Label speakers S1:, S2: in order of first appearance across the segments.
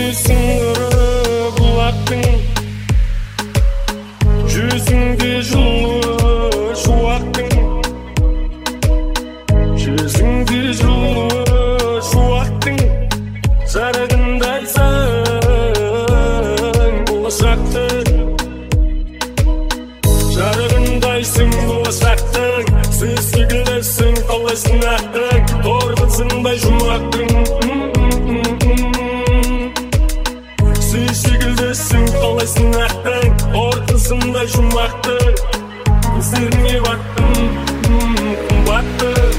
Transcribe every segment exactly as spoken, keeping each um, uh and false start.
S1: singiri bulaqding Yüzünde julur şu vaqting Yüzünde julur şu vaqting Jaragındaysan bulashaqdir Jaragındaysan bulashaqdir Siz segilesin qalaysin aqding To'rg'isingday shumaqding Siz segilesin qalaysin aqding Ortasında shumaqdir Ko'zlaringga baktım qimmatdir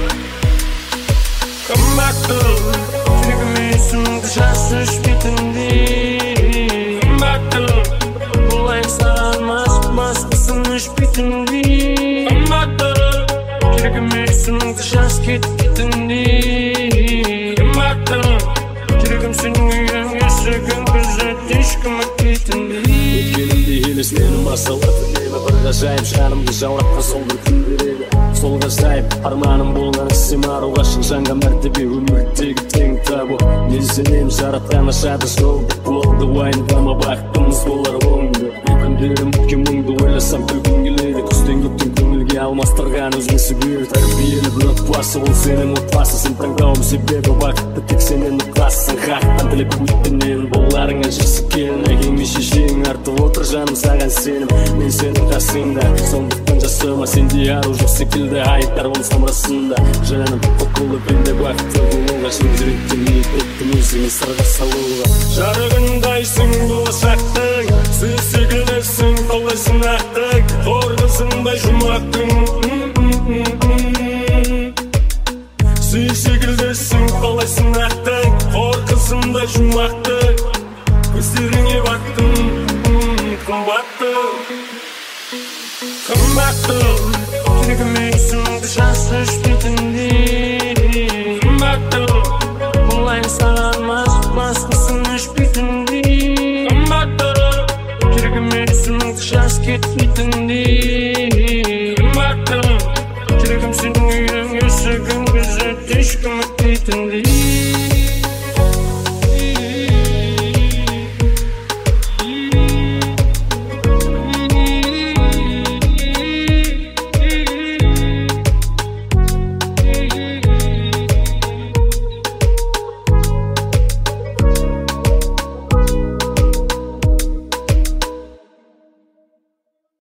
S1: Qimmatdir Tegmaysan dishasiz bitindi Qimmatdir Bo'lay saralmas masqasinish bitindi Qimmatdir Tegmaysan dishasiz bitindi Qimmatdir Tegim sening uying yashagin kuzatish qimmat bitindi
S2: Сенің басылатын небі бір ғажайып жанымды жауратқан сол бір күндер еді Сол ғажайып арманым болған ісім аруға шыңжанға мәртебе өмірдегі тең табу Мен сенем жаратқан ашады жолды болды уайымдама бақытымыз болар оңды Күндерім өткен мұңды ойласам күлкім келеді Күзден көктен көңілге алмастырған өзің себебі Тәрбиелі бір отбасы ол сенің отбасысың таңдауым себебі бақытты тек сенен ұтқасың Хақтан тілеп өттінен боларыңа жүрсі келін әкең мен шешең артып отыр жаным саған сенім Мен сенің қасыңда сондықтан жасыма сенде ару жоқ секілді айыптар ол самрасында Жаным құтқылы пенде бақытты болуға шын жүректен ниет еттім өзіңе сырға салуға
S1: Жарығындайсың болашақтың Сіз секілесің қалайсың ақтың Торғысыңдай жұмақтың Сіз секілесің қалайсың ақтың Торғысыңдай жұмақтың Көздеріңе бақтым Қымбаттың Қымбаттың Tegmaysan dishasiz bitindi Qimmatdir Bo'lay saralmas masqasinish bitindi Qimmatdir Tegmaysan dishasiz bitindi